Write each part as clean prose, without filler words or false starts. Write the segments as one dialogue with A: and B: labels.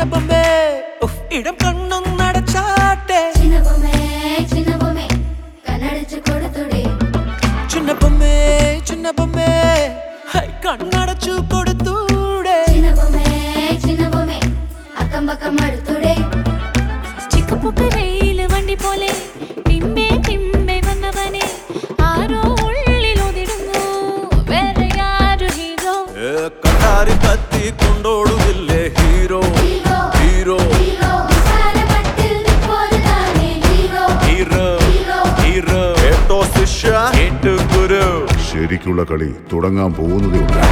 A: ചിന്നപ്പമ്മേ ഇടം കണ്ണും നടച്ചാട്ടെ
B: ചിന്നപ്പമ്മേ ചിന്നപ്പമ്മേ കണ്ണടച്ചു കൊടുത്തുടേ
A: ചിന്നപ്പമ്മേ ചിന്നപ്പമ്മേ കണ്ണടച്ചു കൊടുത്തൂടെ
B: ചിന്നപ്പമ്മേ ചിന്നപ്പമ്മേ അക്കം പക്കം അടുത്തുടേ
C: ചിക്കുപുക്ക് റെയില് വണ്ടി പോലെ പിമ്പേ പിമ്പേ വന്നവനെ ആരോ ഉള്ളിൽ ഒതിടുന്നു വേറെ ആരു ഹീറോ
A: കട്ടാരി കത്തി കൊണ്ടോടുകില്ലേ ഹീറോ ഹീറോ ഹീറോ കേട്ടോ ശിഷ്യ കേട്ടു ഗുരു
D: ശരിക്കുള്ള കളി തുടങ്ങാൻ പോകുന്നതേ ഉള്ളൂ.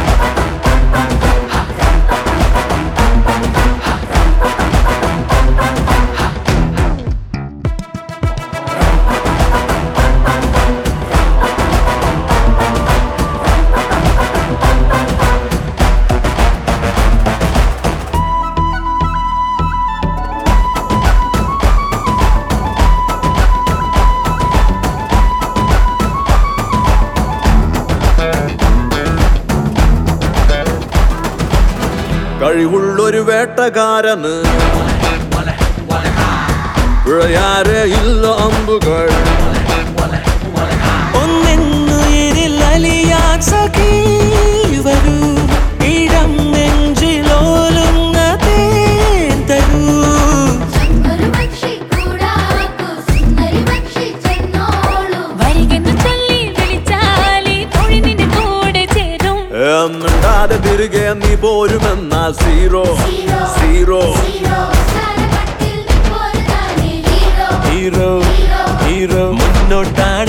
A: കഴിവുള്ളൊരു വേട്ടക്കാരന് പിഴയാരെ ഇല്ല അമ്പുകൾ ഒന്നെന്നുയിരിൽ അലിയാൻ സഖി വരൂ ഇടം നെഞ്ചിലോലുന്ന തേൻ തരൂ
C: വരികെന്ന് ചൊല്ലി വിളിച്ചാലേ തോഴി നിന്റെ കൂടെ ചേരും
A: മിണ്ടാതെ തിരികെ നീ പോരുമെന്നാൽ സീറോ സീറോ ഹീറോ ഹീറോ മുന്നോട്ടാണ്